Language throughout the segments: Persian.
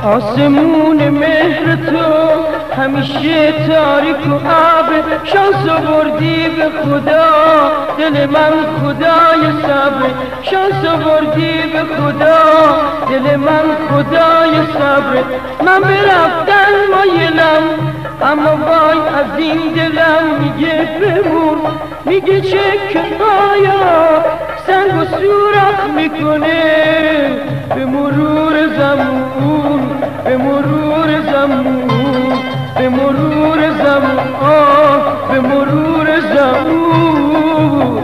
آسمون مهر تو همیشه تاریک و ابر، شانس آوردی به خدا دل من خدای صبر، شانس آوردی به خدا دل من خدای صبر. من به رفتن مایلم اما وای از این دلم میگه بمون، میگه چه کفایا سنگ و سوراخ میکنه به مرور زمان، به مرور زمان، به مرور زمان، به مرور زمان.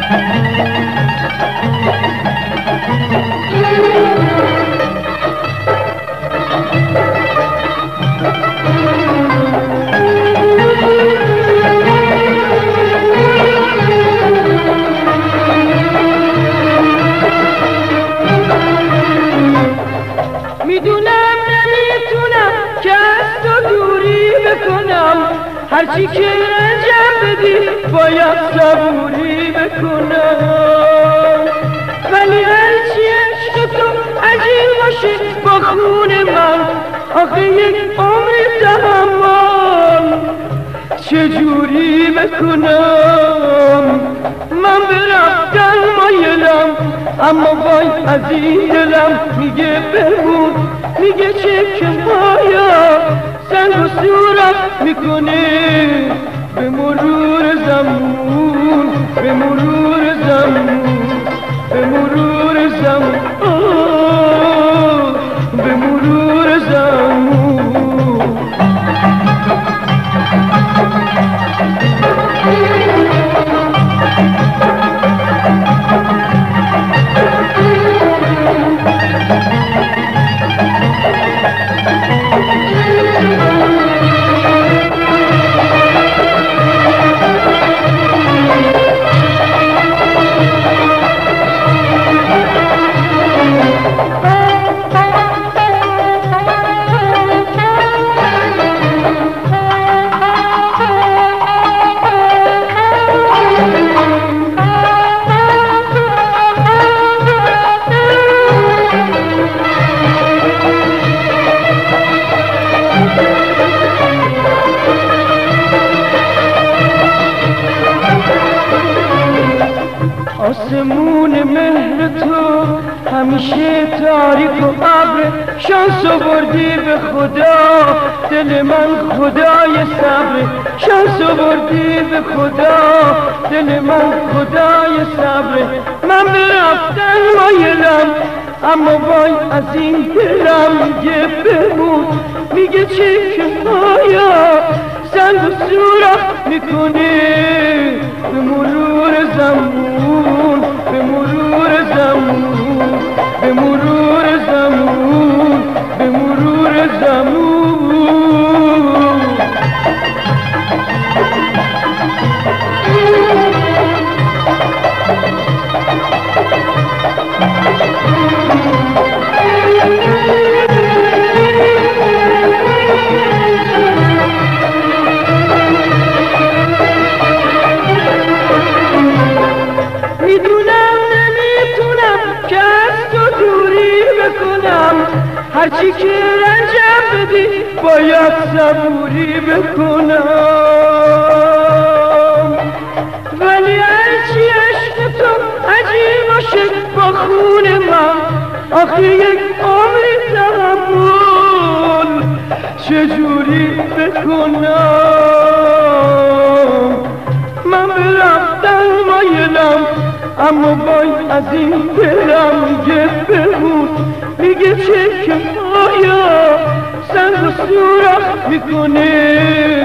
میدونم نمیتونم که از تو دوری بکنم، هرچی که رنجم بدی باید صبوری بکنم، ولی هرچی عشق تو عجیب باشه با خون من، آخه یک عمر تحمل چجوری بکنم؟ من به رفتن مایلم اما وای از این دلم میگه بمون، میگه چه کفایا سنگ و سوراخ میکنه به مرور زمان، به مرور زمان، به مرور زمان، به مرور زمان. آسمون مهر تو همیشه تاریک و ابر، شانس آوردی به خدا دل من خدای صبر، شانس آوردی به خدا دل من خدای صبر. من به رفتن مایلم اما وای از این دلم میگه بمون، میگه چه کفایا سنگ و سوراخ میکنه به مرور زمان، به مرور زمان، به مرور زمان، به مرور زمان. میدونم نمیتونم که از تو دوری بکنم، هرچی که رنجم بدی باید صبوری بکنم، ولی هرچی عشق تو عجیب باشه با خون من، آخه یک عمری تحمل چجوری بکنم؟ من به رفتن مایلم اما وای از این دلم میگه بمون، میگه چه کفایا سنگ و سوراخ میکنه